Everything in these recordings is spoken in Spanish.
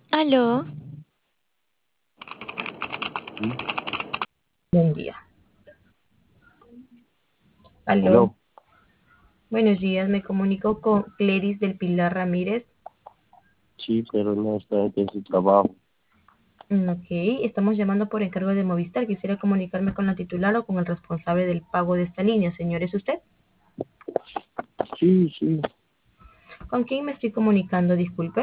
Aló, ¿Sí? Buen día. Aló, Aló, buenos días. Me comunico con Cleris del Pilar Ramírez. sí, pero no está en su trabajo. Ok, estamos llamando por encargo de Movistar. Quisiera comunicarme con la titular o con el responsable del pago de esta línea. Señor, ¿es usted? Sí, sí, ¿Con quién me estoy comunicando? Disculpe.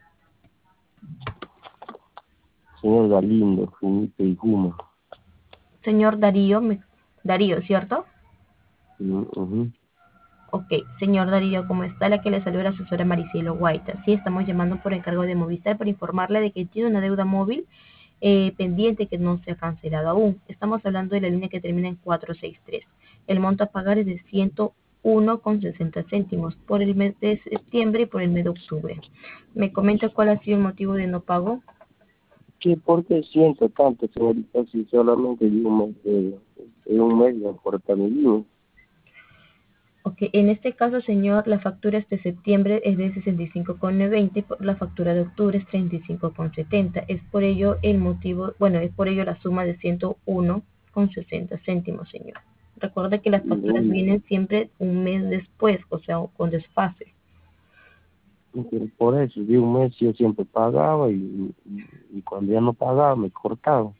señor Galindo, Felipe y Juma. Señor Darío, Darío, ¿cierto? Ujú. Ok, señor Darío, ¿cómo está? La que le saluda la asesora Maricielo Guaita. Sí, estamos llamando por encargo de Movistar para informarle de que tiene una deuda móvil pendiente que no se ha cancelado aún. Estamos hablando de la línea que termina en 463. El monto a pagar es de 101,60 céntimos por el mes de septiembre y por el mes de octubre. ¿Me comenta cuál ha sido el motivo de no pago? ¿Qué por qué siento tanto, señorita, si solamente de un mes me importa mi vida? Ok, en este caso, señor, la factura este septiembre es de 65,90 y por la factura de octubre es 35,70. Es por ello el motivo, bueno, es por ello la suma de 101,60 céntimos, señor. Recuerde que las facturas Y, vienen siempre un mes después, o sea, con desfase. por eso, de un mes yo siempre pagaba y cuando ya no pagaba me cortaba.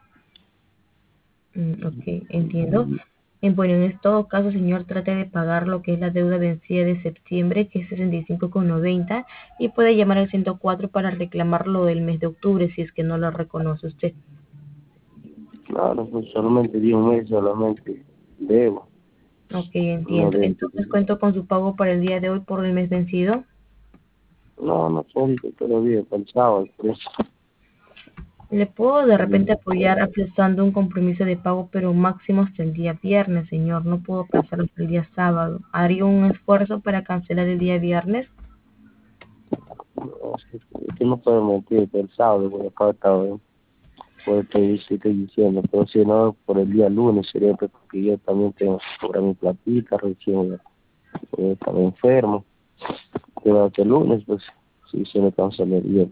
Ok, entiendo. Bueno, en todo caso, señor, trate de pagar lo que es la deuda vencida de septiembre, que es 65,90, y puede llamar al 104 para reclamar lo del mes de octubre, si es que no lo reconoce usted. Claro, pues solamente de un mes, solamente debo. Ok, No entiendo. debo. Entonces cuento con su pago para el día de hoy por el mes vencido. No, no soy todavía pensaba, por eso. Le puedo de repente apoyar aplazando un compromiso de pago, pero máximo hasta el día viernes, señor. No puedo aplazarlo hasta el día sábado. ¿Haría un esfuerzo para cancelar el día viernes? No, es que no puedo mentir, pensaba, porque acá estaba por eso estoy diciendo, pero si no, por el día lunes sería pues, porque yo también tengo que cobrar mi platita, recién estaba enfermo, pero hasta el lunes, pues, sí se me cancelaría.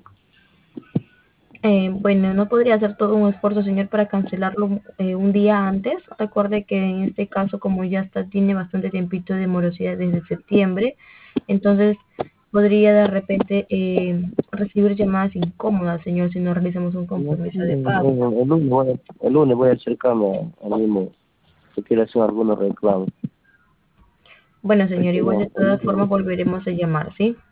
Bueno, no podría hacer todo un esfuerzo, señor, para cancelarlo un día antes. Recuerde que en este caso, como ya está, tiene bastante tiempito de morosidad desde septiembre, entonces podría de repente recibir llamadas incómodas, señor, si no realizamos un No, sí, compromiso de pago. el lunes voy a acercarme al mismo, si quiero hacer algunos reclamos. Bueno, señor, Este, igual no, de todas formas volveremos a llamar, ¿sí?